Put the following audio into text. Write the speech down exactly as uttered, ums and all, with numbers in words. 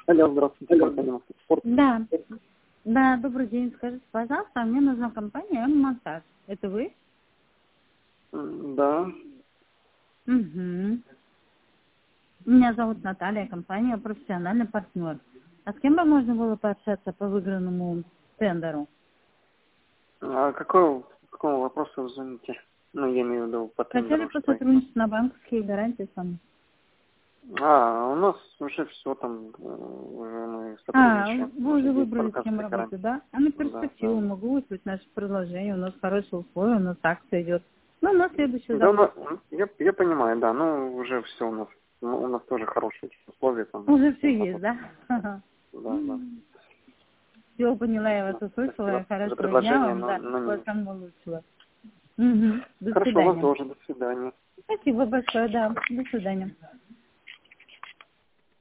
Алло, здравствуйте, компания «Спорт». Да. Да, добрый день. Скажите, пожалуйста, мне нужна компания «М-Монтаж». Это вы? М, Да. Угу. Меня зовут Наталья, компания «Профессиональный партнер». А с кем бы можно было пообщаться по выигранному тендеру? А какой, какого вопроса вы звоните? Ну, я имею в виду по Хотели тендеру, что именно. посотрудничать на банковские гарантии с вами. А, у нас уже все там, э, уже мы А, сотрудничаем. вы Уже уже есть выбрали, с кем банковская работать, гарантия. да? А на Да, перспективу да. могу выслать наше предложение. У нас хорошие условия, у нас акция идет. Ну, на следующий Да, запрос. ну, я, я понимаю, да, ну, уже все у нас, ну, у нас тоже хорошие условия там. Уже все всем есть, работать. да? Ага. Да, да. Все, поняла, я вас Да, услышала. спасибо за Хорошего дня предложение, вам, но, да. но Всего не... самого лучшего. Угу. До Хорошо, вас свидания. тоже, до свидания. Спасибо большое, да. До свидания.